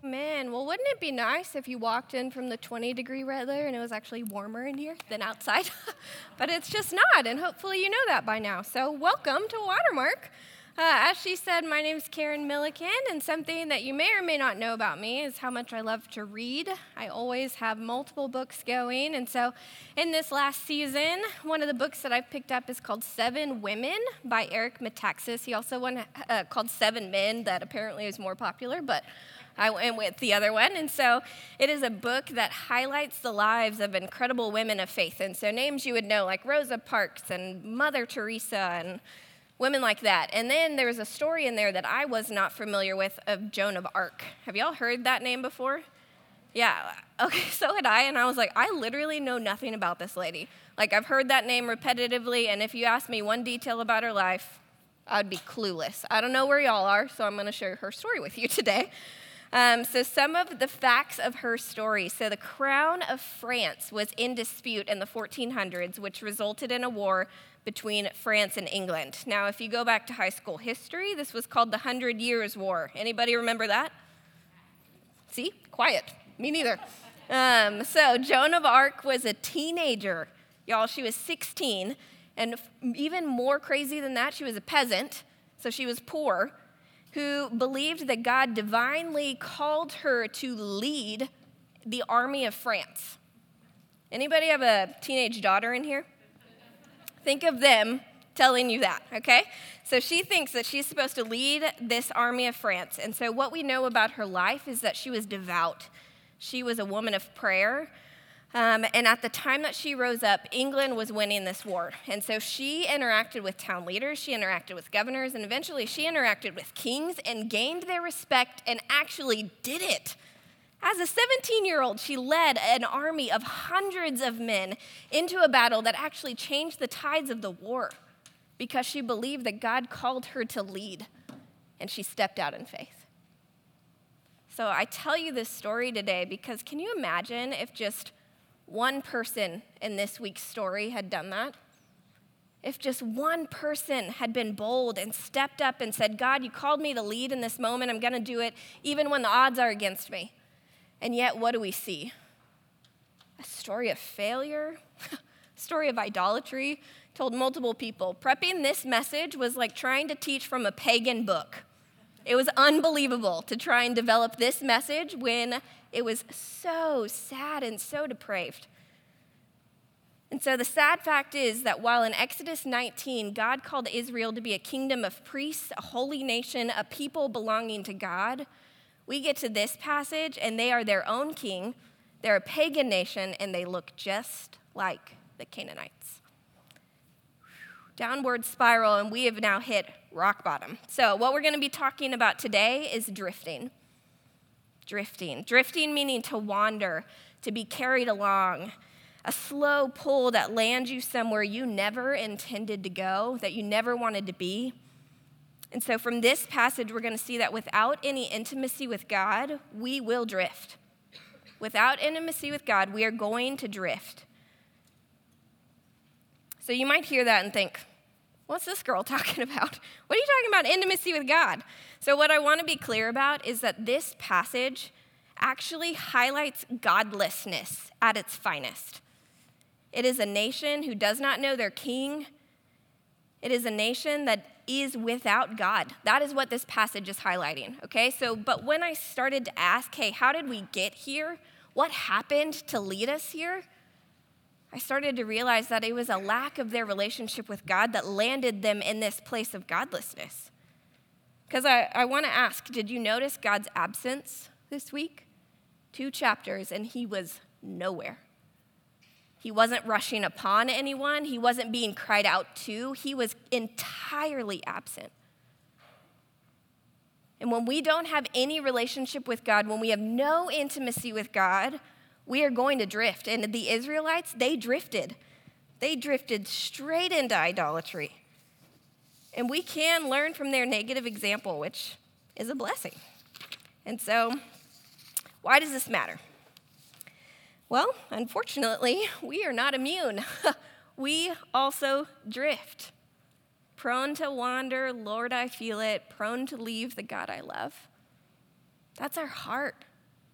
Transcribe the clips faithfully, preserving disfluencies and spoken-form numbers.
Man, well, wouldn't it be nice if you walked in from the twenty degree weather and it was actually warmer in here than outside? But it's just not, and hopefully you know that by now. So welcome to Watermark. Uh, as she said, my name is Karen Milliken, and something that you may or may not know about me is how much I love to read. I always have multiple books going, and so in this last season, one of the books that I've picked up is called Seven Women by Eric Metaxas. He also one uh, called Seven Men that apparently is more popular, but I went with the other one. And so it is a book that highlights the lives of incredible women of faith. And so names you would know like Rosa Parks and Mother Teresa and women like that. And then there's a story in there that I was not familiar with of Joan of Arc. Have y'all heard that name before? Yeah, okay, so had I, and I was like, I literally know nothing about this lady. Like, I've heard that name repetitively, and if you ask me one detail about her life, I'd be clueless. I don't know where y'all are, so I'm going to share her story with you today. Um, so some of the facts of her story. So the crown of France was in dispute in the fourteen hundreds, which resulted in a war between France and England. Now, if you go back to high school history, this was called the Hundred Years' War. Anybody remember that? See? Quiet. Me neither. Um, so Joan of Arc was a teenager. Y'all, she was sixteen. And even more crazy than that, she was a peasant. So she was poor, who believed that God divinely called her to lead the army of France. Anybody have a teenage daughter in here? Think of them telling you that, okay? So she thinks that she's supposed to lead this army of France. And so what we know about her life is that she was devout. She was a woman of prayer. Um, and at the time that she rose up, England was winning this war. And so she interacted with town leaders, she interacted with governors, and eventually she interacted with kings and gained their respect and actually did it. As a seventeen-year-old, she led an army of hundreds of men into a battle that actually changed the tides of the war because she believed that God called her to lead, and she stepped out in faith. So I tell you this story today because can you imagine if just one person in this week's story had done that? If just one person had been bold and stepped up and said, God, you called me to lead in this moment. I'm going to do it even when the odds are against me. And yet, what do we see? A story of failure, a story of idolatry. Told multiple people. Prepping this message was like trying to teach from a pagan book. It was unbelievable to try and develop this message when it was so sad and so depraved. And so the sad fact is that while in Exodus nineteen, God called Israel to be a kingdom of priests, a holy nation, a people belonging to God, we get to this passage and they are their own king, they're a pagan nation, and they look just like the Canaanites. Downward spiral, and we have now hit rock bottom. So what we're going to be talking about today is drifting. Drifting. Drifting meaning to wander, to be carried along, a slow pull that lands you somewhere you never intended to go, that you never wanted to be. And so from this passage, we're going to see that without any intimacy with God, we will drift. Without intimacy with God, we are going to drift. So you might hear that and think, what's this girl talking about? What are you talking about, intimacy with God? So what I want to be clear about is that this passage actually highlights godlessness at its finest. It is a nation who does not know their king. It is a nation that is without God. That is what this passage is highlighting, okay? So, but when I started to ask, hey, how did we get here? What happened to lead us here? I started to realize that it was a lack of their relationship with God that landed them in this place of godlessness. Because I, I want to ask, did you notice God's absence this week? Two chapters, and he was nowhere. He wasn't rushing upon anyone. He wasn't being cried out to. He was entirely absent. And when we don't have any relationship with God, when we have no intimacy with God, we are going to drift. And the Israelites, they drifted. They drifted straight into idolatry. And we can learn from their negative example, which is a blessing. And so, why does this matter? Well, unfortunately, we are not immune. We also drift. Prone to wander, Lord, I feel it. Prone to leave the God I love. That's our heart.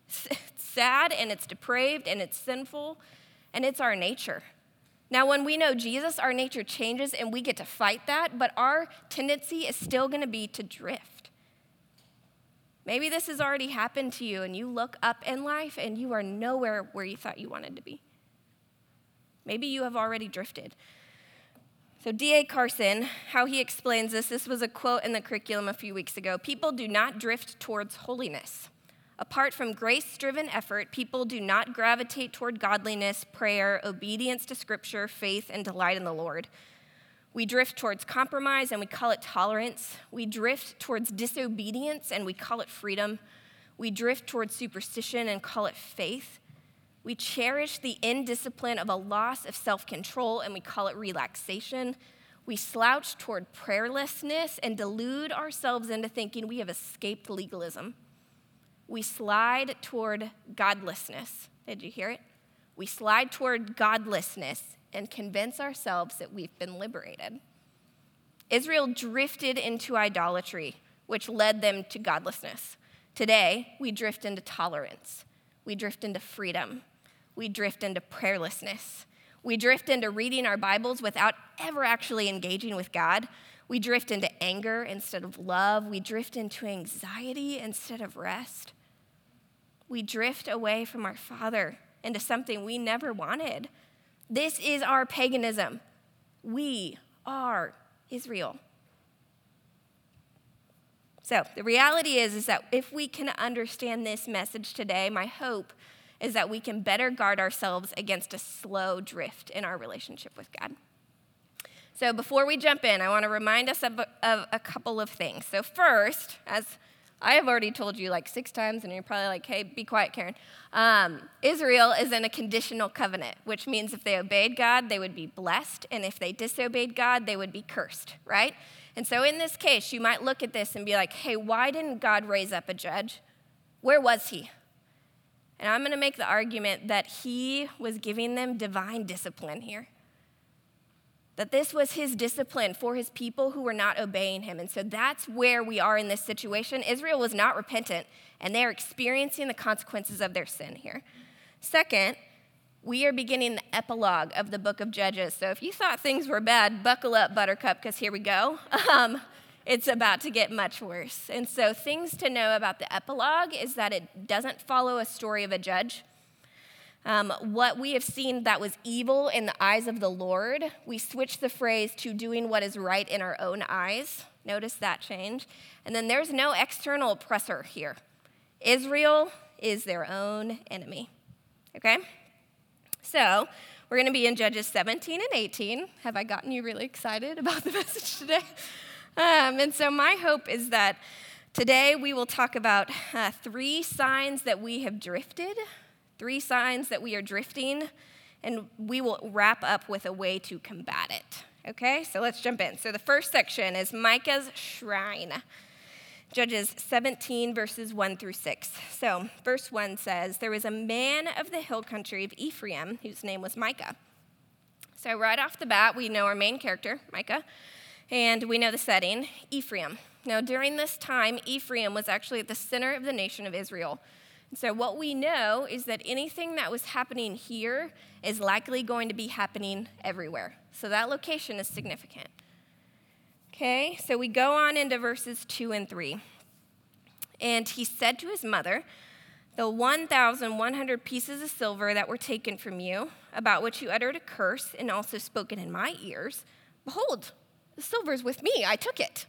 It's sad, and it's depraved, and it's sinful, and it's our nature. Now, when we know Jesus, our nature changes, and we get to fight that, but our tendency is still going to be to drift. Maybe this has already happened to you, and you look up in life, and you are nowhere where you thought you wanted to be. Maybe you have already drifted. So D A Carson, how he explains this, this was a quote in the curriculum a few weeks ago. People do not drift towards holiness. Apart from grace-driven effort, people do not gravitate toward godliness, prayer, obedience to Scripture, faith, and delight in the Lord. We drift towards compromise, and we call it tolerance. We drift towards disobedience, and we call it freedom. We drift towards superstition and call it faith. We cherish the indiscipline of a loss of self-control, and we call it relaxation. We slouch toward prayerlessness and delude ourselves into thinking we have escaped legalism. We slide toward godlessness. Did you hear it? We slide toward godlessness and convince ourselves that we've been liberated. Israel drifted into idolatry, which led them to godlessness. Today, we drift into tolerance. We drift into freedom. We drift into prayerlessness. We drift into reading our Bibles without ever actually engaging with God. We drift into anger instead of love. We drift into anxiety instead of rest. We drift away from our Father into something we never wanted. This is our paganism. We are Israel. So the reality is, is that if we can understand this message today, my hope is that we can better guard ourselves against a slow drift in our relationship with God. So before we jump in, I want to remind us of, of a couple of things. So first, as I have already told you like six times, and you're probably like, hey, be quiet, Karen. Um, Israel is in a conditional covenant, which means if they obeyed God, they would be blessed, and if they disobeyed God, they would be cursed, right? And so in this case, you might look at this and be like, hey, why didn't God raise up a judge? Where was he? And I'm going to make the argument that he was giving them divine discipline here. That this was his discipline for his people who were not obeying him. And so that's where we are in this situation. Israel was not repentant, and they're experiencing the consequences of their sin here. Second, we are beginning the epilogue of the book of Judges. So if you thought things were bad, buckle up, Buttercup, because here we go. Um, it's about to get much worse. And so things to know about the epilogue is that it doesn't follow a story of a judge. Um, what we have seen that was evil in the eyes of the Lord, we switch the phrase to doing what is right in our own eyes. Notice that change. And then there's no external oppressor here. Israel is their own enemy. Okay? So we're going to be in Judges seventeen and eighteen. Have I gotten you really excited about the message today? Um, and so my hope is that today we will talk about uh, three signs that we have drifted, three signs that we are drifting, and we will wrap up with a way to combat it. Okay, so let's jump in. So the first section is Micah's shrine. Judges seventeen, verses one through six. So verse one says, there was a man of the hill country of Ephraim whose name was Micah. So right off the bat, we know our main character, Micah, and we know the setting, Ephraim. Now during this time, Ephraim was actually at the center of the nation of Israel. So what we know is that anything that was happening here is likely going to be happening everywhere. So that location is significant. Okay, so we go on into verses two and three. And he said to his mother, the one thousand one hundred pieces of silver that were taken from you, about which you uttered a curse and also spoken in my ears, behold, the silver is with me, I took it.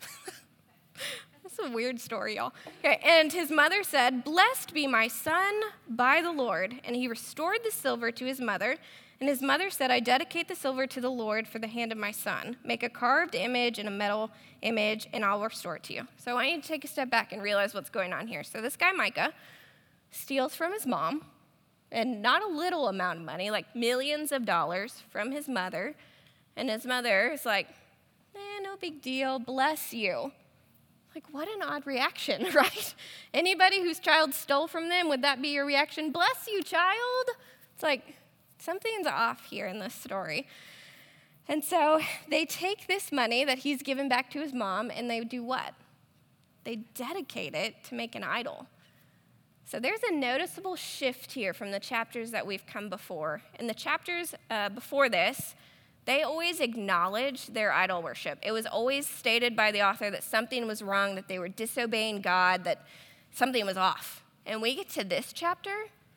That's a weird story, y'all. Okay, and his mother said, blessed be my son by the Lord. And he restored the silver to his mother. And his mother said, I dedicate the silver to the Lord for the hand of my son. Make a carved image and a metal image, and I'll restore it to you. So I want you to take a step back and realize what's going on here. So this guy, Micah, steals from his mom, and not a little amount of money, like millions of dollars from his mother. And his mother is like, eh, no big deal, bless you. Like, what an odd reaction, right? Anybody whose child stole from them, would that be your reaction? Bless you, child. It's like, something's off here in this story. And so they take this money that he's given back to his mom, and they do what? They dedicate it to make an idol. So there's a noticeable shift here from the chapters that we've come before. In the chapters uh, before this, they always acknowledged their idol worship. It was always stated by the author that something was wrong, that they were disobeying God, that something was off. And we get to this chapter,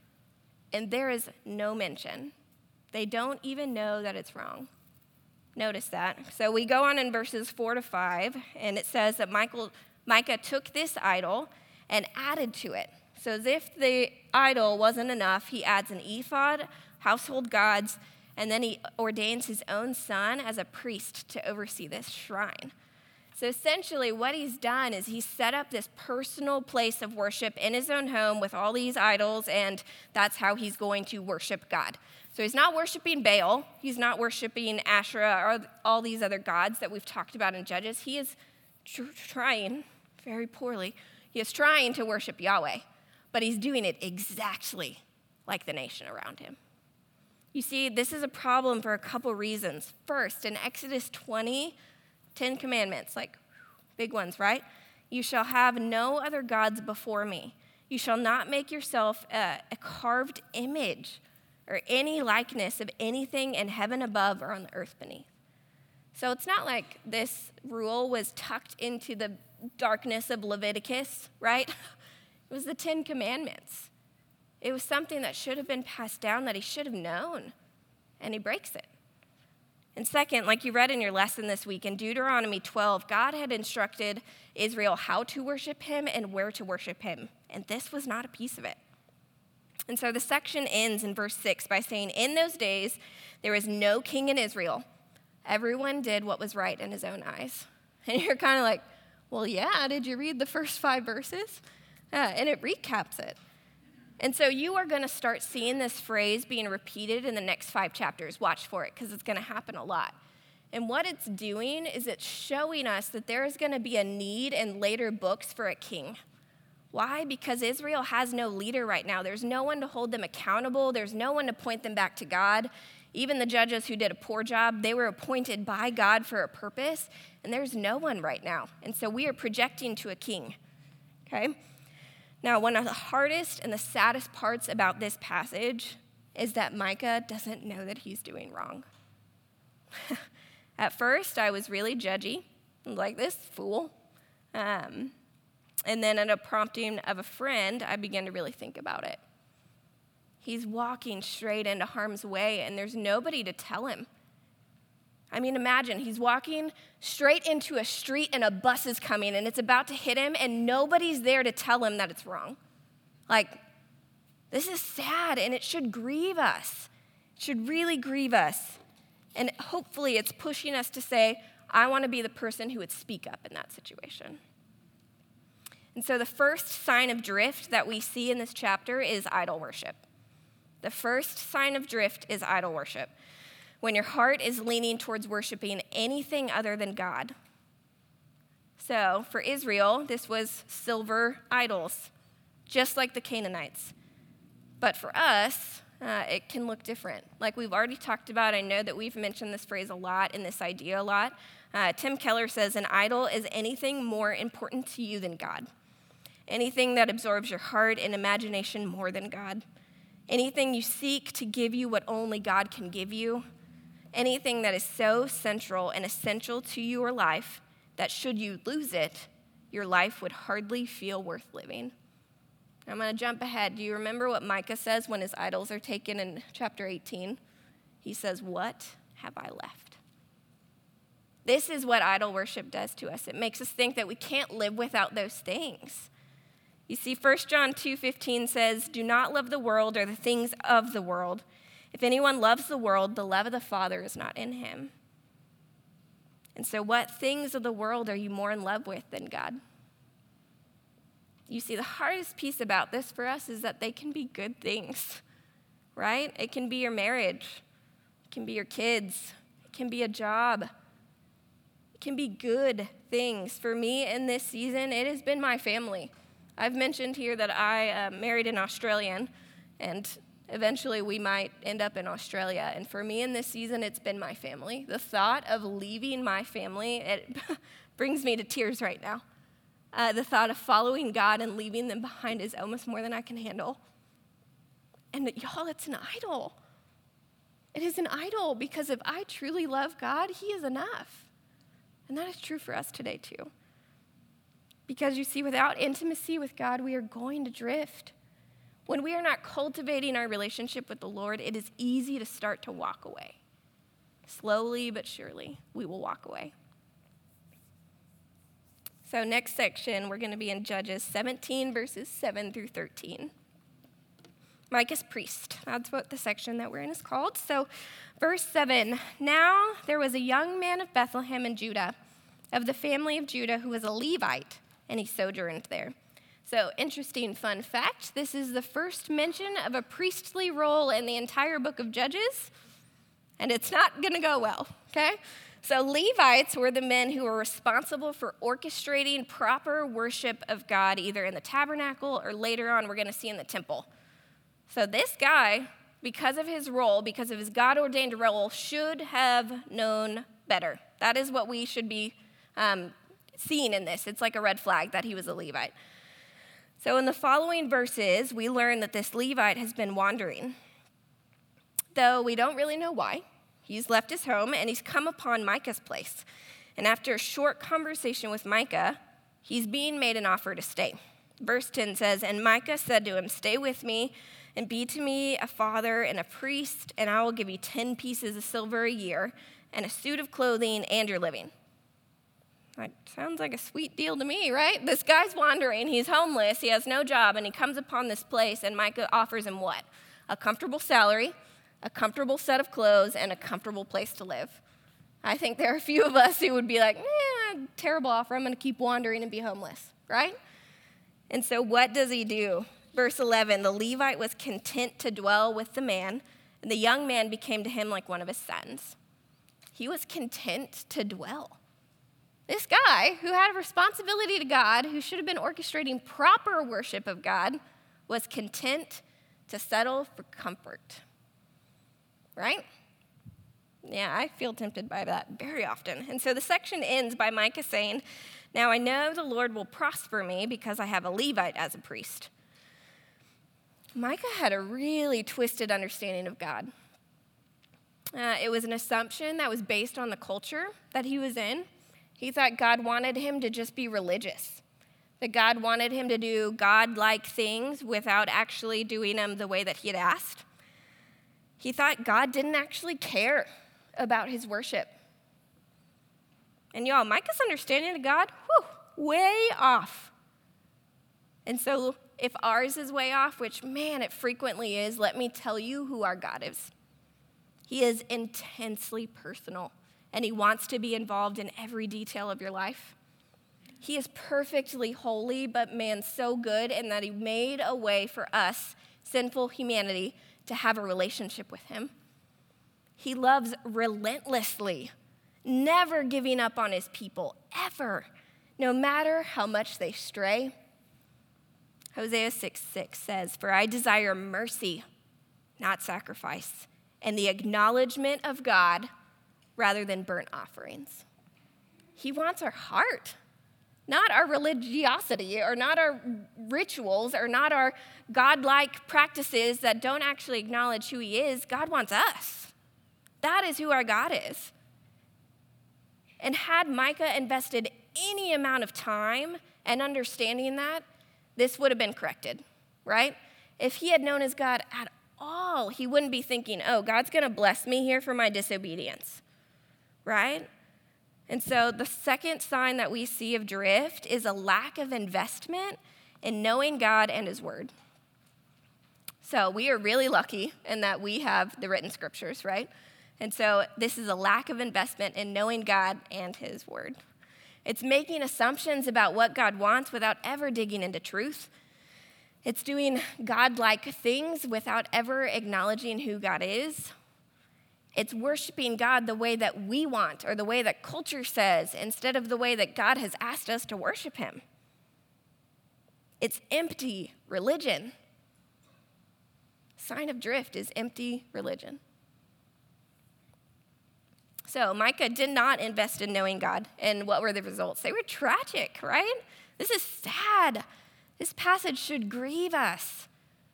and there is no mention. They don't even know that it's wrong. Notice that. So we go on in verses four to five, and it says that Michael, Micah took this idol and added to it. So as if the idol wasn't enough, he adds an ephod, household gods, and then he ordains his own son as a priest to oversee this shrine. So essentially what he's done is he's set up this personal place of worship in his own home with all these idols, and that's how he's going to worship God. So he's not worshiping Baal, he's not worshiping Asherah or all these other gods that we've talked about in Judges. He is tr- trying, very poorly, he is trying to worship Yahweh, but he's doing it exactly like the nation around him. You see, this is a problem for a couple reasons. First, in Exodus twenty, Ten Commandments, like big ones, right? You shall have no other gods before me. You shall not make yourself a, a carved image or any likeness of anything in heaven above or on the earth beneath. So it's not like this rule was tucked into the darkness of Leviticus, right? It was the Ten Commandments. It was something that should have been passed down, that he should have known, and he breaks it. And second, like you read in your lesson this week, in Deuteronomy twelve, God had instructed Israel how to worship him and where to worship him, and this was not a piece of it. And so the section ends in verse six by saying, in those days, there was no king in Israel. Everyone did what was right in his own eyes. And you're kind of like, well, yeah, did you read the first five verses? Uh, and it recaps it. And so you are going to start seeing this phrase being repeated in the next five chapters. Watch for it, because it's going to happen a lot. And what it's doing is it's showing us that there is going to be a need in later books for a king. Why? Because Israel has no leader right now. There's no one to hold them accountable. There's no one to point them back to God. Even the judges who did a poor job, they were appointed by God for a purpose, and there's no one right now. And so we are projecting to a king, okay? Now, one of the hardest and the saddest parts about this passage is that Micah doesn't know that he's doing wrong. At first, I was really judgy, like this fool. Um, and then at a prompting of a friend, I began to really think about it. He's walking straight into harm's way, and there's nobody to tell him. I mean, imagine, he's walking straight into a street and a bus is coming and it's about to hit him and nobody's there to tell him that it's wrong. Like, this is sad and it should grieve us. It should really grieve us. And hopefully it's pushing us to say, I want to be the person who would speak up in that situation. And so the first sign of drift that we see in this chapter is idol worship. The first sign of drift is idol worship. When your heart is leaning towards worshiping anything other than God. So for Israel, this was silver idols, just like the Canaanites. But for us, uh, it can look different. Like we've already talked about, I know that we've mentioned this phrase a lot and this idea a lot. Uh, Tim Keller says, an idol is anything more important to you than God. Anything that absorbs your heart and imagination more than God. Anything you seek to give you what only God can give you. Anything that is so central and essential to your life that should you lose it, your life would hardly feel worth living. I'm going to jump ahead. Do you remember what Micah says when his idols are taken in chapter eighteen? He says, what have I left? This is what idol worship does to us. It makes us think that we can't live without those things. You see, First John two fifteen says, do not love the world or the things of the world. If anyone loves the world, the love of the Father is not in him. And so what things of the world are you more in love with than God? You see, the hardest piece about this for us is that they can be good things, right? It can be your marriage. It can be your kids. It can be a job. It can be good things. For me in this season, it has been my family. I've mentioned here that I uh, married an Australian, and eventually we might end up in Australia. And for me in this season, it's been my family. The thought of leaving my family, it brings me to tears right now. Uh, the thought of following God and leaving them behind is almost more than I can handle. And y'all, it's an idol. It is an idol because if I truly love God, he is enough. And that is true for us today too. Because you see, without intimacy with God, we are going to drift. When we are not cultivating our relationship with the Lord, it is easy to start to walk away. Slowly but surely, we will walk away. So next section, we're going to be in Judges seventeen, verses seven through thirteen. Micah's priest. That's what the section that we're in is called. So verse seven, now there was a young man of Bethlehem in Judah, of the family of Judah, who was a Levite, and he sojourned there. So interesting fun fact, this is the first mention of a priestly role in the entire book of Judges, and it's not going to go well, okay? So Levites were the men who were responsible for orchestrating proper worship of God, either in the tabernacle or later on we're going to see in the temple. So this guy, because of his role, because of his God-ordained role, should have known better. That is what we should be um, seeing in this. It's like a red flag that he was a Levite. So in the following verses, we learn that this Levite has been wandering, though we don't really know why. He's left his home, and he's come upon Micah's place. And after a short conversation with Micah, he's being made an offer to stay. Verse ten says, and Micah said to him, stay with me, and be to me a father and a priest, and I will give you ten pieces of silver a year, and a suit of clothing, and your living. That sounds like a sweet deal to me, right? This guy's wandering, he's homeless, he has no job, and he comes upon this place, and Micah offers him what? A comfortable salary, a comfortable set of clothes, and a comfortable place to live. I think there are a few of us who would be like, eh, terrible offer, I'm going to keep wandering and be homeless, right? And so what does he do? Verse eleven, the Levite was content to dwell with the man, and the young man became to him like one of his sons. He was content to dwell. This guy, who had a responsibility to God, who should have been orchestrating proper worship of God, was content to settle for comfort. Right? Yeah, I feel tempted by that very often. And so the section ends by Micah saying, now I know the Lord will prosper me because I have a Levite as a priest. Micah had a really twisted understanding of God. Uh, it was an assumption that was based on the culture that he was in. He thought God wanted him to just be religious, that God wanted him to do God-like things without actually doing them the way that he had asked. He thought God didn't actually care about his worship. And y'all, Micah's understanding of God, whew, way off. And so if ours is way off, which, man, it frequently is, let me tell you who our God is. He is intensely personal, and he wants to be involved in every detail of your life. He is perfectly holy, but man, so good in that he made a way for us, sinful humanity, to have a relationship with him. He loves relentlessly, never giving up on his people, ever, no matter how much they stray. Hosea six six says, for I desire mercy, not sacrifice, and the acknowledgement of God rather than burnt offerings. He wants our heart, not our religiosity or not our rituals or not our God-like practices that don't actually acknowledge who he is. God wants us. That is who our God is. And had Micah invested any amount of time and understanding that, this would have been corrected, right? If he had known his God at all, he wouldn't be thinking, oh, God's going to bless me here for my disobedience, right? And so the second sign that we see of drift is a lack of investment in knowing God and his word. So we are really lucky in that we have the written scriptures, right? And so this is a lack of investment in knowing God and his word. It's making assumptions about what God wants without ever digging into truth. It's doing God-like things without ever acknowledging who God is. It's worshiping God the way that we want or the way that culture says instead of the way that God has asked us to worship him. It's empty religion. Sign of drift is empty religion. So Micah did not invest in knowing God. And what were the results? They were tragic, right? This is sad. This passage should grieve us.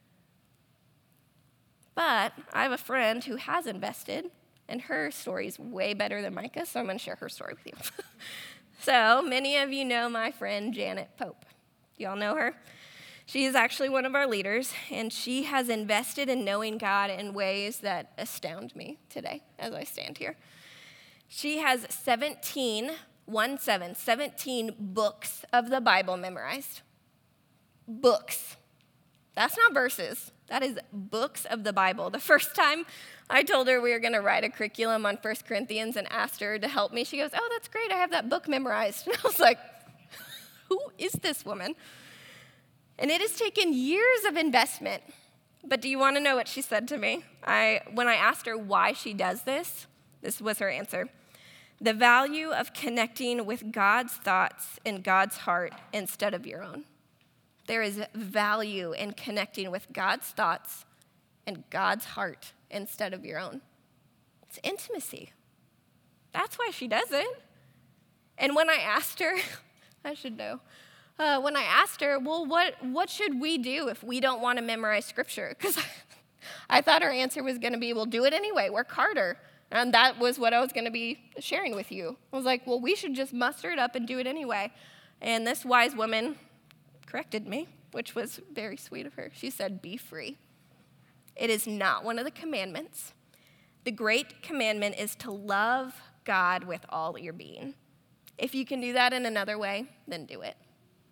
But I have a friend who has invested, and her story is way better than Micah, so I'm going to share her story with you. So many of you know my friend Janet Pope. Do y'all know her? She is actually one of our leaders, and she has invested in knowing God in ways that astound me today as I stand here. She has seventeen, one seven, seventeen books of the Bible memorized. Books. That's not verses. That is books of the Bible. The first time I told her we were going to write a curriculum on First Corinthians and asked her to help me, she goes, oh, that's great. I have that book memorized. And I was like, who is this woman? And it has taken years of investment. But do you want to know what she said to me? I, when I asked her why she does this, this was her answer. The value of connecting with God's thoughts and God's heart instead of your own. There is value in connecting with God's thoughts and God's heart instead of your own. It's intimacy. That's why she does it. And when I asked her, I should know, uh, when I asked her, well, what, what should we do if we don't want to memorize Scripture? Because I, I thought her answer was going to be, well, do it anyway, work harder. And that was what I was going to be sharing with you. I was like, well, we should just muster it up and do it anyway. And this wise woman corrected me, which was very sweet of her. She said, be free. It is not one of the commandments. The great commandment is to love God with all your being. If you can do that in another way, then do it.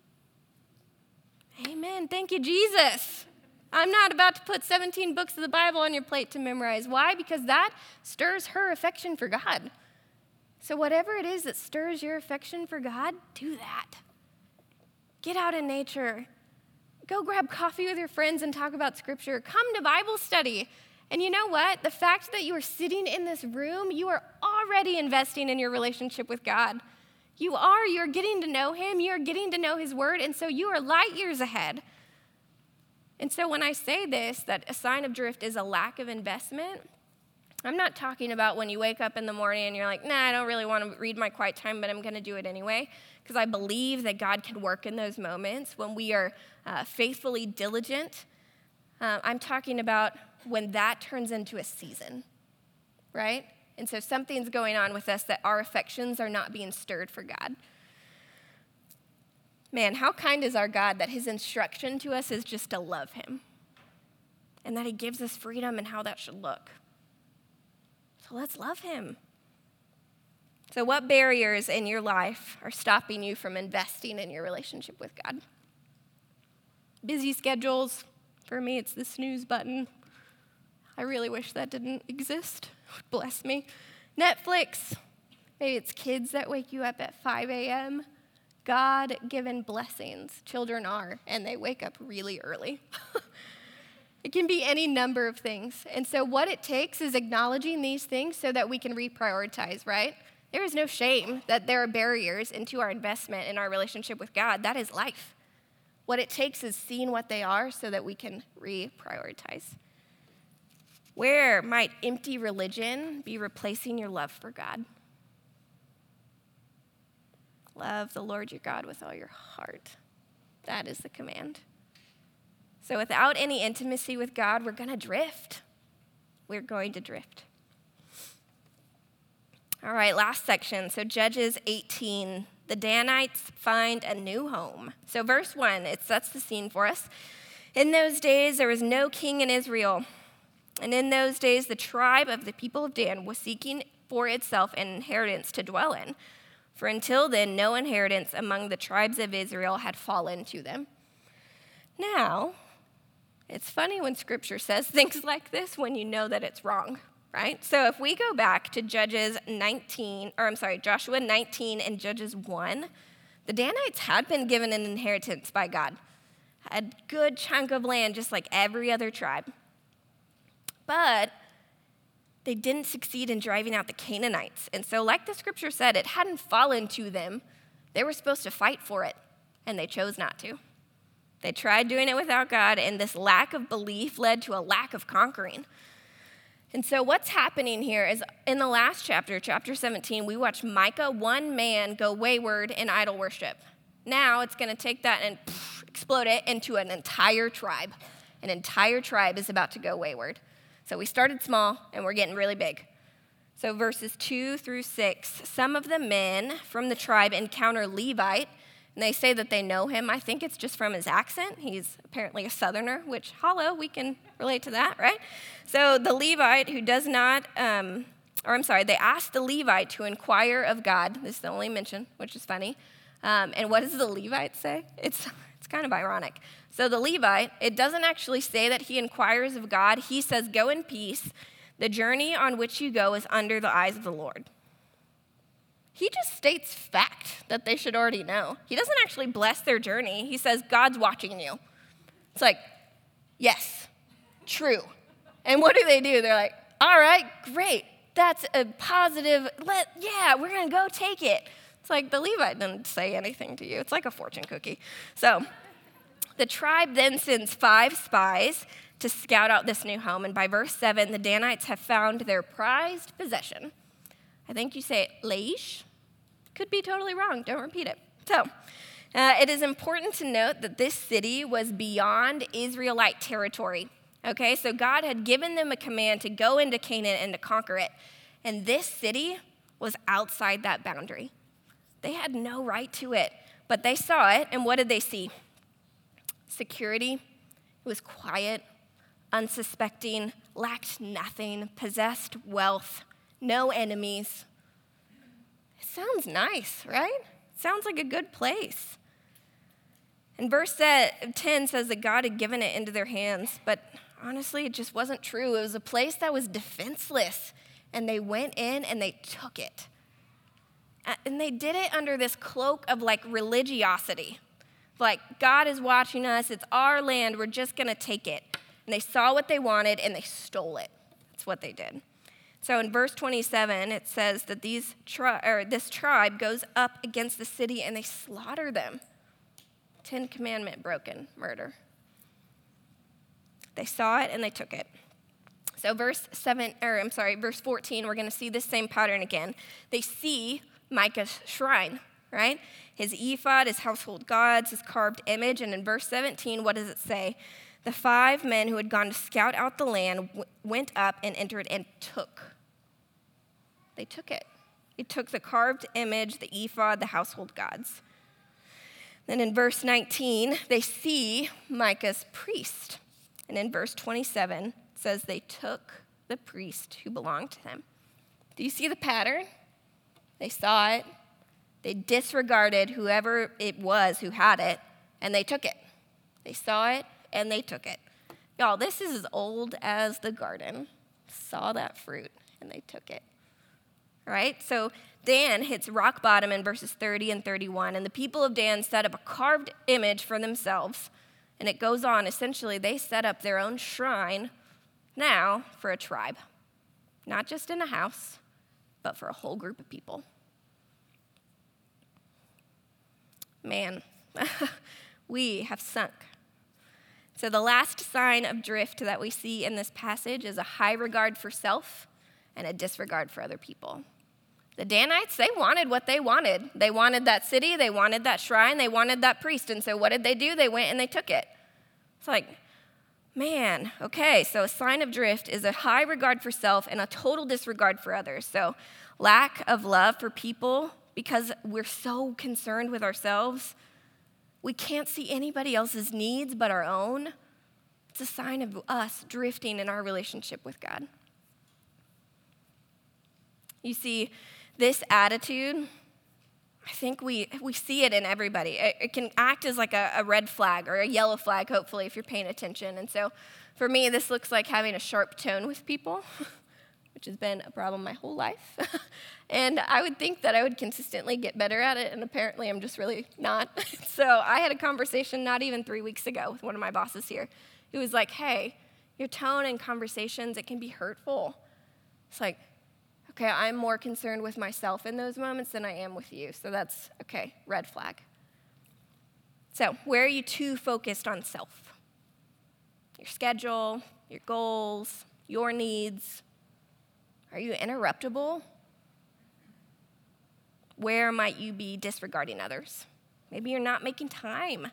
Amen. Thank you, Jesus. I'm not about to put seventeen books of the Bible on your plate to memorize. Why? Because that stirs her affection for God. So whatever it is that stirs your affection for God, do that. Get out in nature. Go grab coffee with your friends and talk about Scripture. Come to Bible study. And you know what? The fact that you are sitting in this room, you are already investing in your relationship with God. You are. You're getting to know Him. You're getting to know His Word. And so you are light years ahead. And so when I say this, that a sign of drift is a lack of investment, I'm not talking about when you wake up in the morning and you're like, nah, I don't really want to read my quiet time, but I'm going to do it anyway. Because I believe that God can work in those moments when we are uh, faithfully diligent. Uh, I'm talking about when that turns into a season, right? And so something's going on with us that our affections are not being stirred for God. Man, how kind is our God that His instruction to us is just to love Him and that He gives us freedom in how that should look. So let's love Him. So what barriers in your life are stopping you from investing in your relationship with God? Busy schedules. For me, it's the snooze button. I really wish that didn't exist. It would bless me. Netflix. Maybe it's kids that wake you up at five a.m. God-given blessings. Children are, and they wake up really early. It can be any number of things. And so what it takes is acknowledging these things so that we can reprioritize, right? There is no shame that there are barriers into our investment in our relationship with God. That is life. What it takes is seeing what they are so that we can reprioritize. Where might empty religion be replacing your love for God? Love the Lord your God with all your heart. That is the command. So without any intimacy with God, we're going to drift. We're going to drift. All right, last section. So Judges eighteen, the Danites find a new home. So verse one, it sets the scene for us. In those days, there was no king in Israel. And in those days, the tribe of the people of Dan was seeking for itself an inheritance to dwell in. For until then, no inheritance among the tribes of Israel had fallen to them. Now, it's funny when Scripture says things like this when you know that it's wrong. Right? So if we go back to Judges nineteen, or I'm sorry, Joshua nineteen and Judges one, the Danites had been given an inheritance by God, a good chunk of land just like every other tribe. But they didn't succeed in driving out the Canaanites. And so like the Scripture said, it hadn't fallen to them. They were supposed to fight for it, and they chose not to. They tried doing it without God, and this lack of belief led to a lack of conquering. And so what's happening here is in the last chapter, chapter seventeen, we watch Micah, one man, go wayward in idol worship. Now it's going to take that and pff, explode it into an entire tribe. An entire tribe is about to go wayward. So we started small, and we're getting really big. So verses two through six, some of the men from the tribe encounter Levite, and they say that they know him. I think it's just from his accent. He's apparently a southerner, which, hello, we can relate to that, right? So the Levite who does not, um, or I'm sorry, they ask the Levite to inquire of God. This is the only mention, which is funny. Um, and what does the Levite say? It's, it's kind of ironic. So the Levite, it doesn't actually say that he inquires of God. He says, go in peace. The journey on which you go is under the eyes of the Lord. He just states fact that they should already know. He doesn't actually bless their journey. He says, God's watching you. It's like, yes, true. And what do they do? They're like, all right, great. That's a positive, let, yeah, we're going to go take it. It's like the Levite didn't say anything to you. It's like a fortune cookie. So the tribe then sends five spies to scout out this new home. And by verse seven, the Danites have found their prized possession. I think you say it, Laish. Could be totally wrong. Don't repeat it. So uh, it is important to note that this city was beyond Israelite territory. Okay, so God had given them a command to go into Canaan and to conquer it. And this city was outside that boundary. They had no right to it, but they saw it, and what did they see? Security. It was quiet, unsuspecting, lacked nothing, possessed wealth, no enemies. It sounds nice, right? It sounds like a good place. And verse ten says that God had given it into their hands, but honestly, it just wasn't true. It was a place that was defenseless, and they went in and they took it. And they did it under this cloak of like religiosity. Like, God is watching us. It's our land. We're just going to take it. And they saw what they wanted, and they stole it. That's what they did. So in verse twenty-seven, it says that these tri- or this tribe goes up against the city, and they slaughter them. Ten Commandment broken, murder. They saw it, and they took it. So verse seven, or I'm sorry, verse fourteen, we're going to see this same pattern again. They see Micah's shrine, right? His ephod, his household gods, his carved image. And in verse seventeen, what does it say? The five men who had gone to scout out the land w- went up and entered and took. They took it. They took the carved image, the ephod, the household gods. Then in verse nineteen, they see Micah's priest. And in verse twenty-seven, it says they took the priest who belonged to them. Do you see the pattern? They saw it. They disregarded whoever it was who had it, and they took it. They saw it, and they took it. Y'all, this is as old as the garden. Saw that fruit, and they took it. All right? So Dan hits rock bottom in verses thirty and thirty-one, and the people of Dan set up a carved image for themselves. And it goes on, essentially, they set up their own shrine now for a tribe. Not just in a house, but for a whole group of people. Man, we have sunk. So the last sign of drift that we see in this passage is a high regard for self and a disregard for other people. The Danites, they wanted what they wanted. They wanted that city, they wanted that shrine, they wanted that priest. And so what did they do? They went and they took it. It's like, man, okay, so a sign of drift is a high regard for self and a total disregard for others. So lack of love for people because we're so concerned with ourselves. We can't see anybody else's needs but our own. It's a sign of us drifting in our relationship with God. You see, this attitude, I think we we see it in everybody. It, it can act as like a, a red flag or a yellow flag, hopefully, if you're paying attention. And so for me, this looks like having a sharp tone with people, which has been a problem my whole life. And I would think that I would consistently get better at it, and apparently I'm just really not. So I had a conversation not even three weeks ago with one of my bosses here. He was like, hey, your tone in conversations, it can be hurtful. It's like, okay, I'm more concerned with myself in those moments than I am with you. So that's, okay, red flag. So where are you too focused on self? Your schedule, your goals, your needs. Are you interruptible? Where might you be disregarding others? Maybe you're not making time.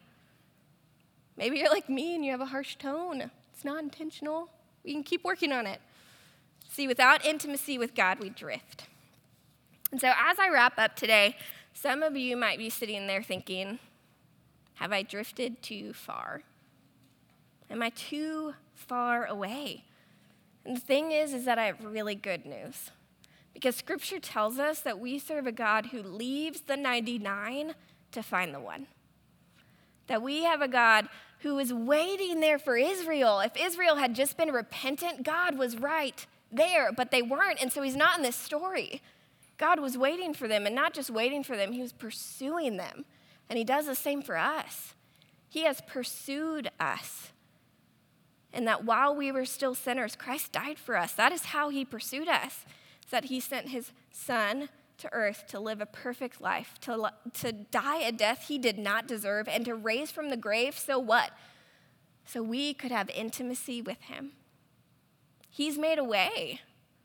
Maybe you're like me and you have a harsh tone. It's not intentional. We can keep working on it. See, without intimacy with God, we drift. And so as I wrap up today, some of you might be sitting there thinking, have I drifted too far? Am I too far away? And the thing is, is that I have really good news. Because Scripture tells us that we serve a God who leaves the ninety-nine to find the one. That we have a God who is waiting there for Israel. If Israel had just been repentant, God was right there, but they weren't, and so he's not in this story. God was waiting for them, and not just waiting for them, he was pursuing them. And he does the same for us. He has pursued us. And that while we were still sinners, Christ died for us. That is how he pursued us. It's that he sent his son to earth to live a perfect life, to, to die a death he did not deserve, and to raise from the grave, so what? So we could have intimacy with him. He's made a way.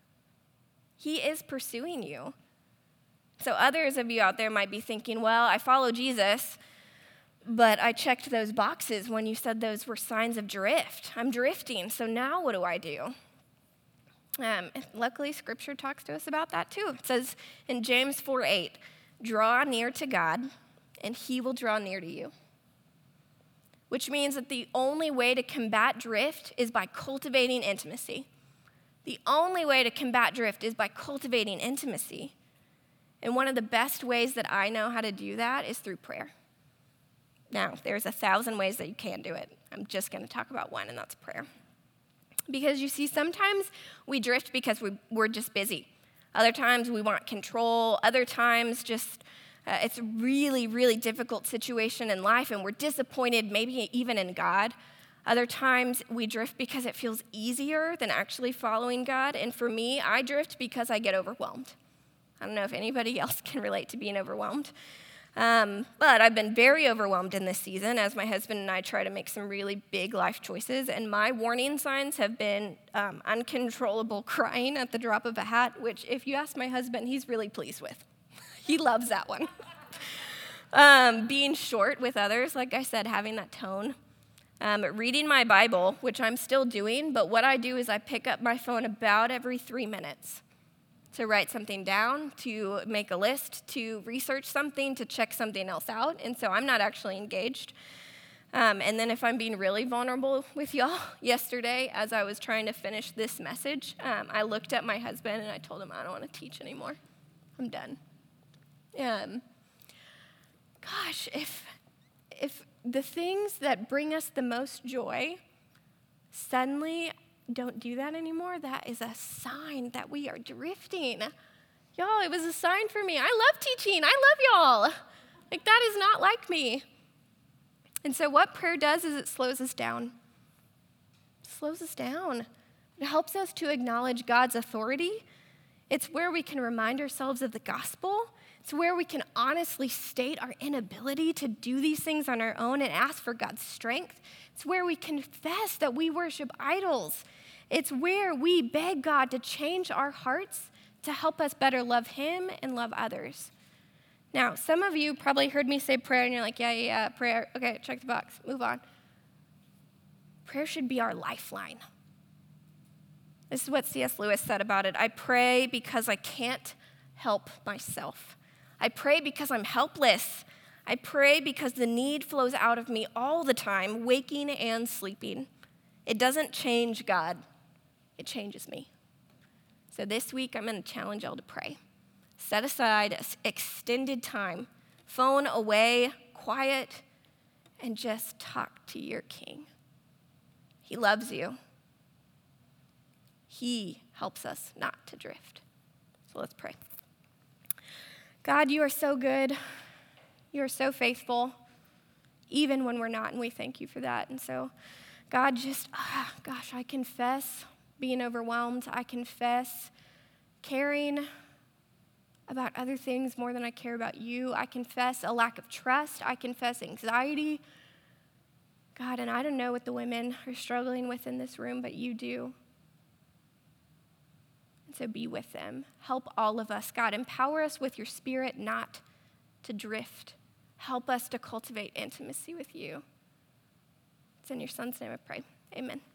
He is pursuing you. So others of you out there might be thinking, well, I follow Jesus, but I checked those boxes when you said those were signs of drift. I'm drifting, so now what do I do? Um, luckily, Scripture talks to us about that too. It says in James four eight, draw near to God, and he will draw near to you. Which means that the only way to combat drift is by cultivating intimacy. The only way to combat drift is by cultivating intimacy. And one of the best ways that I know how to do that is through prayer. Now, there's a thousand ways that you can do it. I'm just going to talk about one, and that's prayer. Because you see, sometimes we drift because we, we're just busy. Other times we want control. Other times just uh, it's a really, really difficult situation in life, and we're disappointed maybe even in God. Other times we drift because it feels easier than actually following God. And for me, I drift because I get overwhelmed. I don't know if anybody else can relate to being overwhelmed. Um, but I've been very overwhelmed in this season as my husband and I try to make some really big life choices. And my warning signs have been um, uncontrollable crying at the drop of a hat, which if you ask my husband, he's really pleased with. He loves that one. um, being short with others, like I said, having that tone. Um, reading my Bible, which I'm still doing, but what I do is I pick up my phone about every three minutes to write something down, to make a list, to research something, to check something else out, and so I'm not actually engaged. Um, and then if I'm being really vulnerable with y'all, yesterday, as I was trying to finish this message, um, I looked at my husband and I told him, I don't want to teach anymore. I'm done. Um, gosh, if if the things that bring us the most joy suddenly don't do that anymore, that is a sign that we are drifting. Y'all, it was a sign for me. I love teaching. I love y'all. Like, that is not like me. And so what prayer does is it slows us down. It slows us down. It helps us to acknowledge God's authority. It's where we can remind ourselves of the gospel. It's where we can honestly state our inability to do these things on our own and ask for God's strength. It's where we confess that we worship idols. It's where we beg God to change our hearts to help us better love him and love others. Now, some of you probably heard me say prayer, and you're like, yeah, yeah, yeah, prayer. Okay, check the box. Move on. Prayer should be our lifeline. This is what C S Lewis said about it. I pray because I can't help myself. I pray because I'm helpless. I pray because the need flows out of me all the time, waking and sleeping. It doesn't change God. It changes me. So this week, I'm going to challenge y'all to pray. Set aside extended time, phone away, quiet, and just talk to your King. He loves you. He helps us not to drift. So let's pray. God, you are so good. You are so faithful, even when we're not, and we thank you for that. And so, God, just, ah, gosh, I confess being overwhelmed. I confess caring about other things more than I care about you. I confess a lack of trust. I confess anxiety. God, and I don't know what the women are struggling with in this room, but you do. And so be with them. Help all of us. God, empower us with your spirit not to drift. Help us to cultivate intimacy with you. It's in your son's name I pray. Amen.